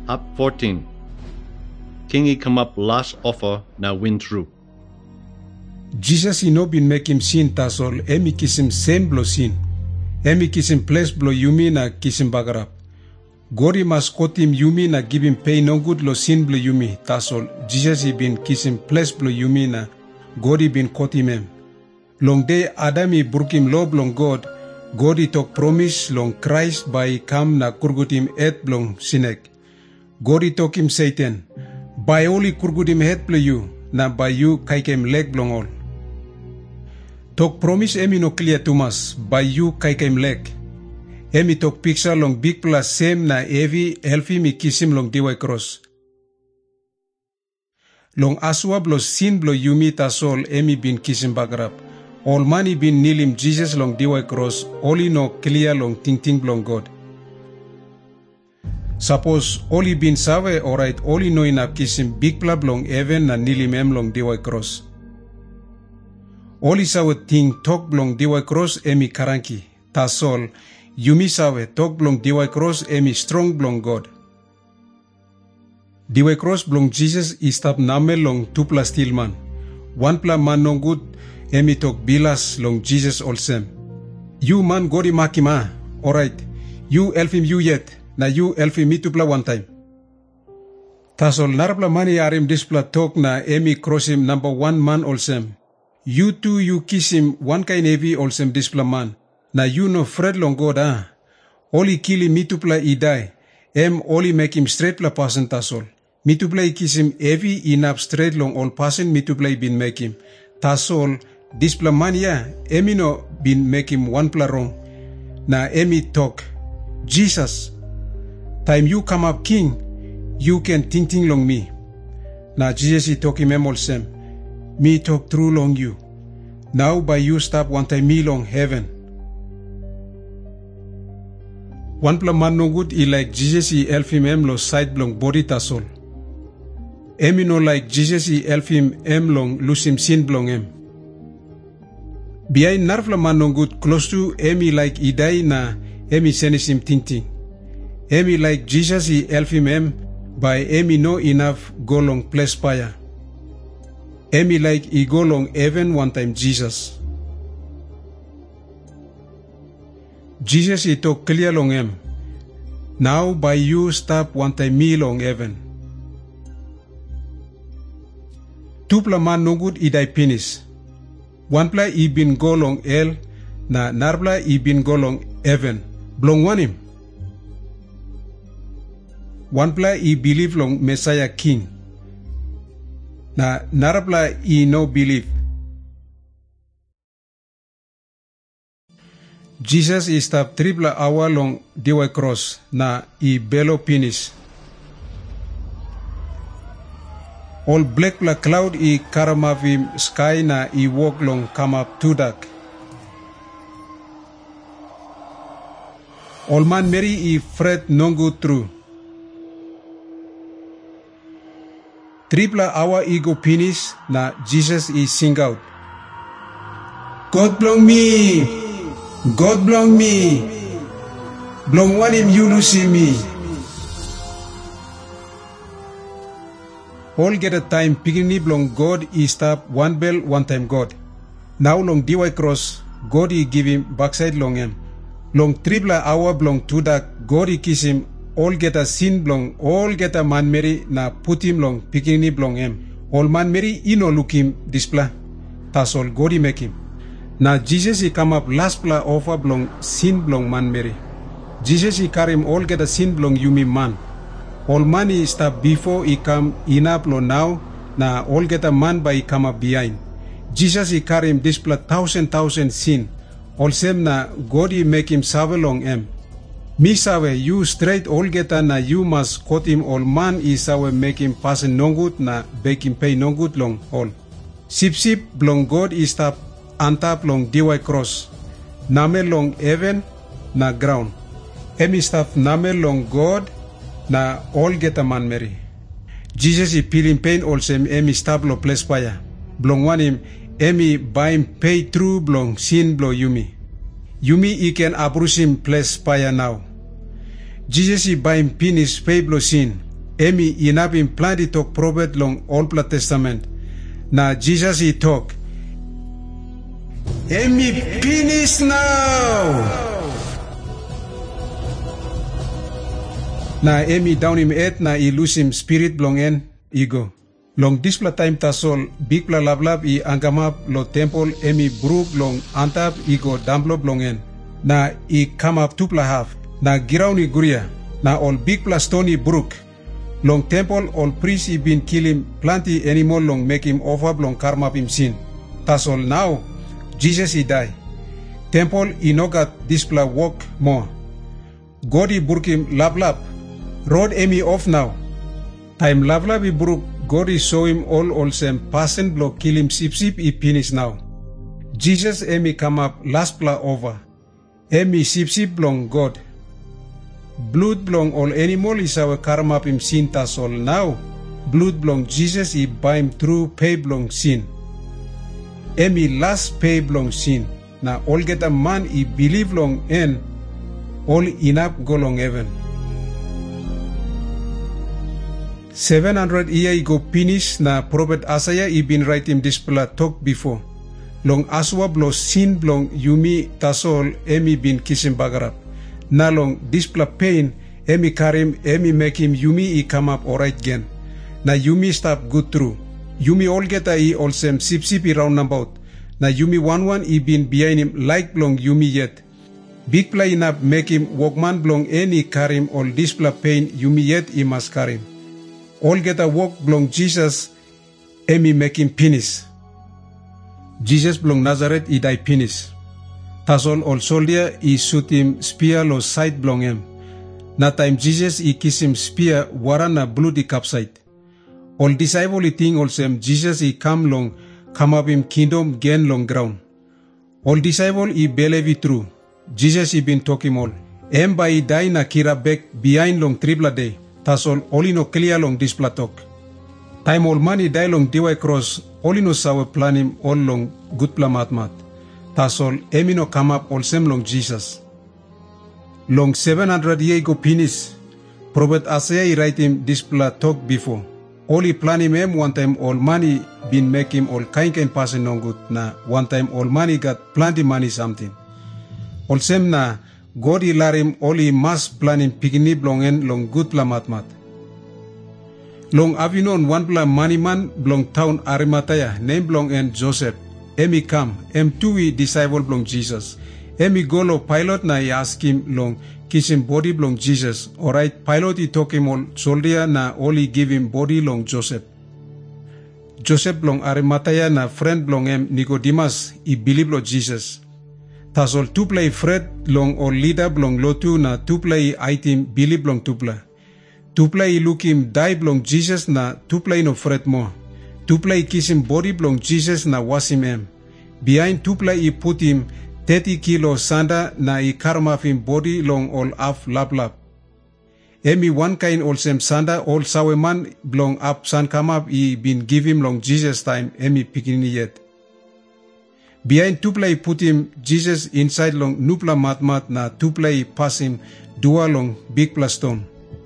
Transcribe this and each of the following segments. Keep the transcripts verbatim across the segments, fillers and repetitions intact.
up fourteen. King he come up last offer now win through. Jesus he no bin make him sin tasol, emi kisim same blo sin. Emi kisim place blo yumi na kisim bagarap. Gori mas kotim yumi na give him pay no good lo sin blo yumi tasol. Jesus he bin kisim place blo yumi na Gori bin kotim em. Long day Adami burkim lo blong God, God he tok promise long Christ by come na kurgutim et blong sinek. God he tok him Satan, by only kurgutim het blo you, na by you kaikem leg blong all. Tok promise emi no clear tumas, by you kaikem leg. Emi tok picture long big plus same na evi helfi mi kisim long diwai cross. Long aswa blo sin blo yumi tasol emi bin kisim bagrap. All mani bin nilim Jesus long diwai cross, only no clear long ting ting blong God. Suppose only bin save alright only no inap kisim big pla blong even na nilim em long diwai cross. Only sawe ting tok blong diwai cross emi karanki. Tasol, yumi sawe tok blong diwai cross emi strong blong God. Diwai cross blong Jesus istap name long two plus tilman. One pla man no good emi tok bilas long Jesus olsem. You man godi makima. Alright, you elfim you yet. Na you elfim me two pla one time. Tasol narpla mani arim displa tok na emi crossim number one man olsem. You two you kiss him one kind heavy olsem displa man. Na you no Fred long God ah. Oli kill him mitupla I die. Em oli make him straight pla person tasol. Mitupla I kiss him heavy enough straight long all person mitupla I bin make him. Tasol displa man ya emi no bin make him one pla wrong. Na emi talk. Jesus, time you come up king, you can think ting long me. Na Jesus I talk him em olsem. Me talk true long you. Now by you stop one time me long heaven. One pla man no good I like Jesus I help him em lo side blong body tasol. Emi no like Jesus I help him em long lusim sin blong em. Biay narfla man no good close to emi like I die na emi senis him ting ting. Emi like Jesus I help him em by emi no enough go long place paya. Emi like I go long heaven one time Jesus. Jesus I talk clear long em. Now by you stop one time me long heaven. Two pla man no good I die finish. One pla I bin go long hell na narbla I bin go long heaven. Blong one him. One pla I believe long Messiah King. Na narapla I no believe. Jesus is tap triple hour long diwai cross na I belo finish. All black pla cloud I karamavim sky na I walk long come up to dark. All man Mary I fret no go through. Triple hour ego finish na Jesus is sing out. God blong me, God blong me, blong one him you no see me. All get a time pigini blong God is stop one bell one time God. Now long diwai cross God he give him backside long him. Long triple hour blong to that God he kiss him. All get a sin blong, all get a man Mary na put him long, picking blong em. All man Mary ino look him displa. Tas all God he make him. Na Jesus he come up last pla offer blong sin blong man Mary. Jesus he carry him all get a sin blong yumi man. All man he stop before he come in up lo now, na all get a man by he come up behind. Jesus he carry him displa thousand thousand sin. All same na God he make him save long em. Me sawe you straight all geta na you must quote him all man is sawe make him pass no good na make him pay no good long all. Sip sip blong God is tap antap long diwai cross. Name long heaven na ground. Emi staff name long God na all geta man Mary. Jesus is peeling pain also emi stab lo place paya. Blong one him emi buy him pay through blong sin blow yumi. Yumi he can abrush him place paya now. Jesus he buy him finish pay blow sin. emi inap him plenty talk prophet long Old Testament. Na Jesus he talk, emi finish now. Na emi down him head na i lose him spirit blong en ego. Long displa time tasol big pla lablab i angamap lo temple emi brook long antap ego damblo blong en. Na i come up tupla half. Na girauni guria. Na all big pla stony brook. Long temple all priest i been kill him plenty animal long make him offer long karmap him sin. Tasol now Jesus he die. Temple i no got displa work more. God i burk him lablab. Road emi off now. Time lablab i brook. God is show him all all same person block kill him sip sip i finish now. Jesus emi come up last pla over. Emi sip sip blong God. Blood blong all animal is our karma up him sin tasol now. Blood blong Jesus i buy him through pay blong sin. Emi last pay blong sin. Na all get a man i believe long en all inap go long heaven. seven hundred year ago finish na prophet Isaiah i been write him this pla talk before. Long aswa blo sin blong yumi tasol emi bin kisim bagarap. Na long this pla pain emi karim emi make him yumi i come up alright again. Na yumi stop good through. Yumi all get a i all sem sip sip i round about. Na yumi one one i been behind him like blong yumi yet. Big pla inap make him walkman blong any karim all this pla pain yumi yet i must karim. All get a walk blong Jesus, emi make him finish. Jesus blong Nazareth i die finish. Tasol all soldier i shoot him spear lo side blong him. Na time Jesus i kiss him spear wara na bloody capside. All disciple i think all same Jesus i come long, come up him kingdom gain long ground. All disciple i believe true. Jesus i been talk him all. Em ba i die na kira back behind long tripla day. Tasol only no clear long this platok. Time all money die long diwai cross, only no sawe plan him all long good pla mat mat. Tasol emi no come up all same long Jesus. Long seven hundred year go finish. Prophet Isaiah write him this pla talk before. Only plan him em one time all money been make him all kind kind person no good. Na one time all money got plenty money something. All same na God i larim oli mas planin pigini blong en long good pla mat mat. Long avinon one pla money man blong town Arimataya name blong en Joseph. Emi come, em tui disciple blong Jesus. Emi go lo pilot na I ask him long kiss him body blong Jesus. Alright, pilot I talk him all soldier na only give him body long Joseph. Joseph blong Arimataya na friend blong em Nicodemus I believe lo Jesus. Tasol tu play Fred long or leader blong lotu na tu play item Billy blong tu play. Tu play look him die blong Jesus na tu play no Fred mo. Tu play kiss him body blong Jesus na was him em. Behind tu play I put him thirty kilo sanda na I karma him body long all af lap lap. Emi one kind all same sanda all sawe man blong up san come up I been give him long Jesus time emi pikini yet. Behind two play put him Jesus inside long nupla mat mat na two play pass him dua long big plus stone.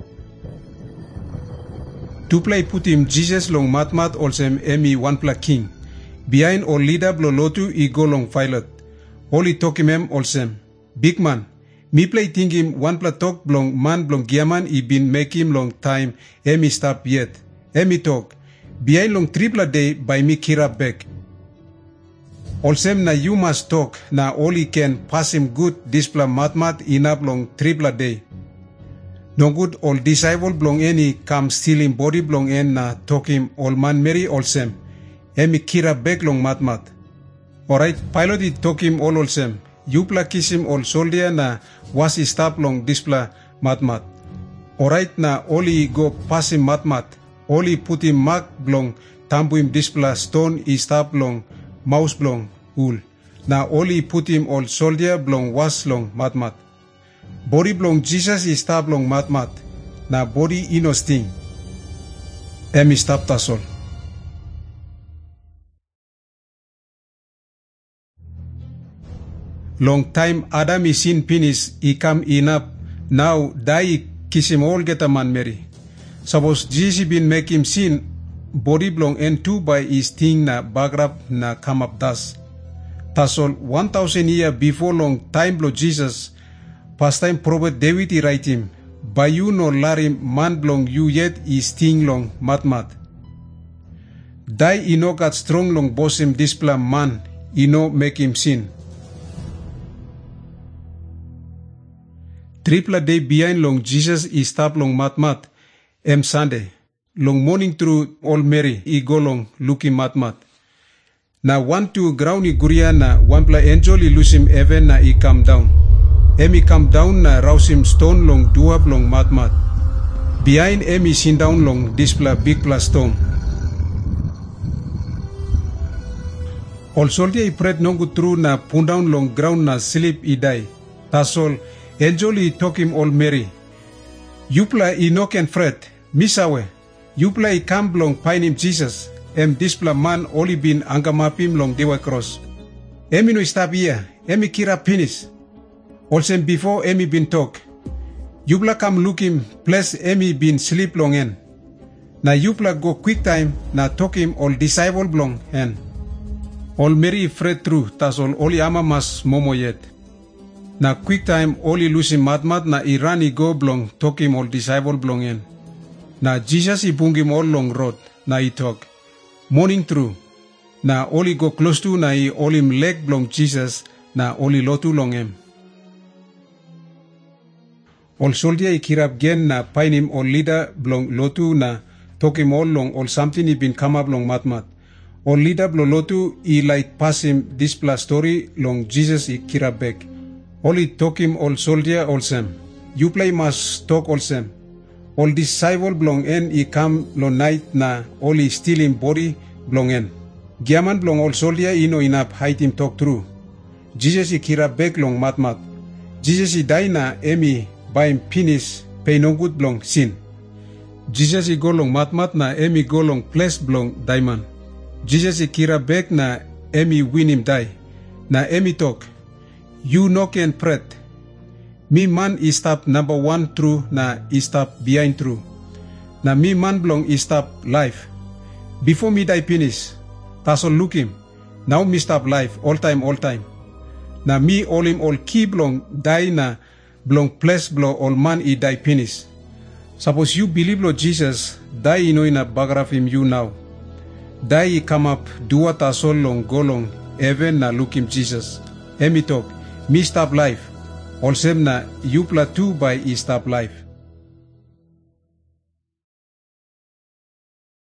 Two play put him Jesus long mat mat also emi one pla king. Behind all leader blo lotu I go long pilot. Only talk him em also big man. Me play think him one pla talk blong man blong giaman I been make him long time emi stop yet. Emi talk. Behind long triple day by me kira back. Also na you must talk na only can pass him good display mat mat inap long triple day. No good all disciple blong any come steal him body blong en na talk him all man Mary all same. Emi kira back long mat mat. Alright, pilot it talk him all all same. You pla kiss him all soldier na was he stop long display mat mat. Alright na only go pass him mat mat. Only put him mark blong tambu him display stone he stop long mouse blong ul. Na only put him all soldier blong was long mat mat. Body blong Jesus is stop long mat mat. Na body ino sting. Emi stop tasol. Long time Adam is sin finish, he come in up. Now die kiss him all get a man Mary. Suppose Jesus bin make him sin, body belong and two by his thing na bagrap na come up das. Tasol one thousand year before long time blo Jesus, past time prophet David he write him, by you no larim man belong you yet is thing long mat mat. Die ino got strong long boss him displa man, ino make him sin. Triple day behind long Jesus is stop long mat mat, em Sunday. Long morning through all Mary, I go long looking mat mat. Na one to ground i guria na one pla angel I lose him heaven na I come down. Emi come down na rouse him stone long duap long mat mat. Behind Emi sin down long displa big pla stone. All soldier I pret nongu through na pun down long ground na sleep I die. Tasol angel I talk him all Mary. Yupla I knock and fret, misawe. Yupla I come long pine him Jesus. Em displa man only been angamapim long dewa cross. Emi no stop here. Emi kira finish. Also before Emi been talk. Yupla come look him plus Emi been sleep long en. Na Yupla go quick time na talk him all disciple long en. All Mary fret through tas all only ama mas momo yet. Na quick time only lose him mat mat na irani go blong talk him all disciple blong en. Na Jesus I bung him all long road na I talk. Morning through. Na only go close to na I all him leg blong Jesus na only lotu long him. All soldier I kirap gen na pine him all leader blong lotu na talk him all long all something I been come up long mat mat. All leader blong lotu I like pass him this plus story long Jesus I kirap back. Only talk him all soldier all same. You play must talk all same. All disciple belong en I come long night na only steal him body belong en. Giaman belong all soldier I know enough height him talk through. Jesus I kira back long mat mat. Jesus I die na emi by him finish pay no good belong sin. Jesus I go long mat mat na emi go long place belong diamond. Jesus I kira back na emi win him die. Na emi talk. You knock and pret. Me man is stop number one true na is stop behind true. Na me man belong is stop life. Before me die finish, that's all look him. Now me stop life all time all time. Na me all him all key belong die na belong place belong all man I die finish. Suppose you believe Lord Jesus, die you know in a bagraph him you now. Die I come up do what a soul long go long even na look him Jesus. Emi talk, me stop life. Also na you pla two by I stop life.